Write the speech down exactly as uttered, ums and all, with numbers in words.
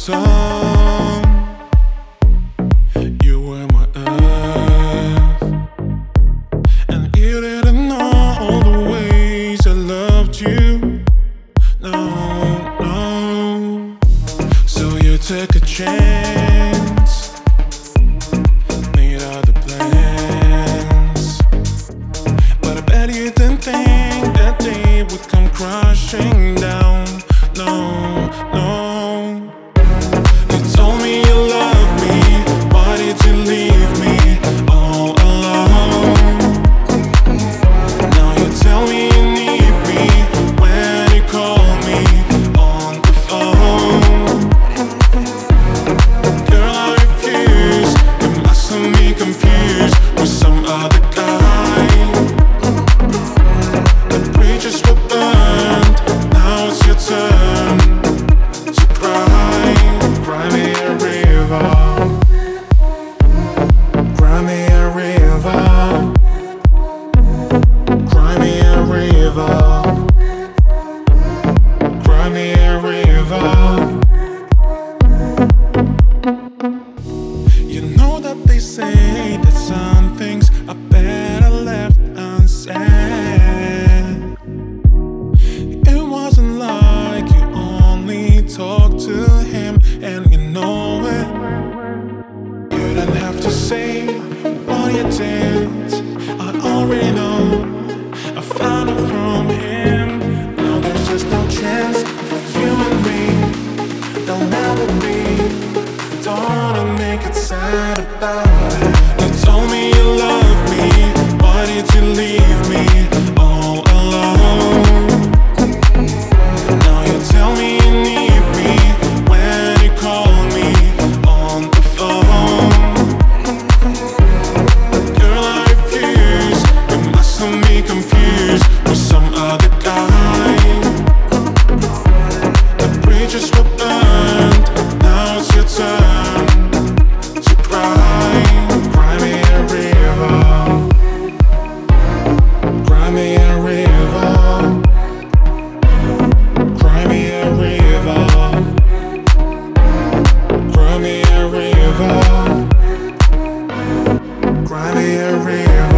sun. You were my earth, and you didn't know all the ways I loved you. No, no. So you took a chance, made other plans, but I bet you didn't think that they would come crashing down. No, no. You told me you loved me, why did you leave me all alone? Now you tell me you need me when you call me on the phone. Girl, I refuse, you must have me confused with some other guy. The bridges were burned, now it's your turn to cry. Cry me a river, cry me a river, cry me a river, cry me a river. You know that they say that some things are better left unsaid. It wasn't like you only talked to him and you know it. You didn't have to say what you did, I already know. I found it from him. Now there's just no chance for you and me. There'll never be. Don't wanna make it sad about it. You told me you loved me, why did you leave me all alone? Now you tell me you need me when you call me on the phone. Girl, I refuse, you must have me confused with some other guy. The bridges were burned, now it's your turn to cry. Cry me a river, cry me a river, cry me a river, cry me a river, cry me a river.